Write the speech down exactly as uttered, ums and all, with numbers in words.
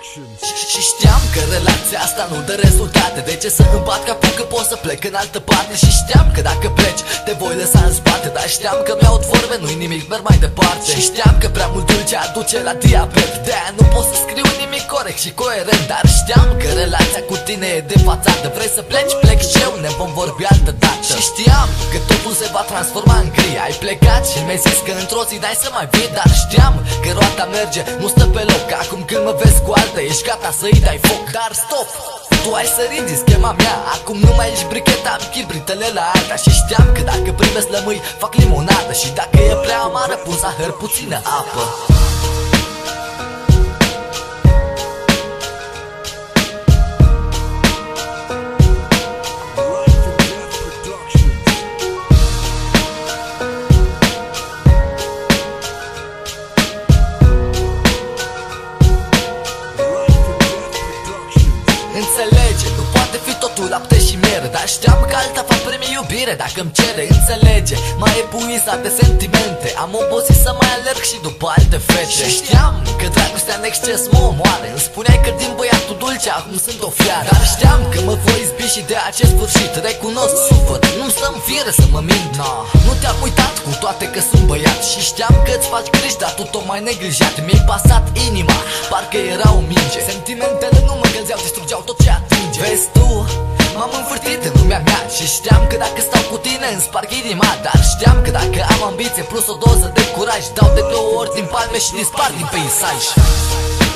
Și știam că relația asta nu dă rezultate. De ce să îmi bat capul că pot să plec în altă parte? Și știam că dacă pleci te voi lăsa în spate. Dar știam că mi aud vorbe, nu-i nimic, merg mai departe. Și știam că prea mult dulce aduce la diabet. De-aia nu pot să scriu nimic corect și coerent. Dar știam că relația cu tine e de fațadă. Vrei să pleci, plec și eu, ne vom vorbi altă dată. Și știam că totul se va transforma în gri. Ai plecat și mi-ai zis că într-o zi dai să mai vii. Dar știam că roata merge, nu stă pe loc. Că acum când mă vezi cu altă, ești gata să-i dai foc. Dar stop, tu ai sărit din schema mea. Acum nu mai ești bricheta, am chibritele la alta. Și știam că dacă privesc lămâi, fac limonadă. Și dacă e prea amară, pun zahăr, puțină apă. Înțelege, nu poate fi totul lapte și miere. Dar știam că alta va primi iubire dacă îmi cere. Înțelege, mai epuizat de sentimente. Am obosit să mai alerg și după alte fete. Și știam că dragostea în exces mă omoare. Îmi spuneai că din băiatul dulce acum sunt o fiară. Dar știam că mă voi izbi și de acest sfârșit. Recunosc, sufăr, nu-mi stă-mi fire să mă mint. no. Nu te-am uitat cu toate că sunt băiat. Și știam că îți faci griji, dar tu tot mai neglijat. Mi-ai pasat inima, parcă era o minge. Sentimentele nu mă gândeau, distrugeau tot ce atinge. Vezi tu, m-am învârtit în lumea mea. Și știam că dacă stau cu tine îmi sparg inima. Dar știam că dacă am ambiție plus o doză de curaj, dau de două ori din palme și dispar din peisaj.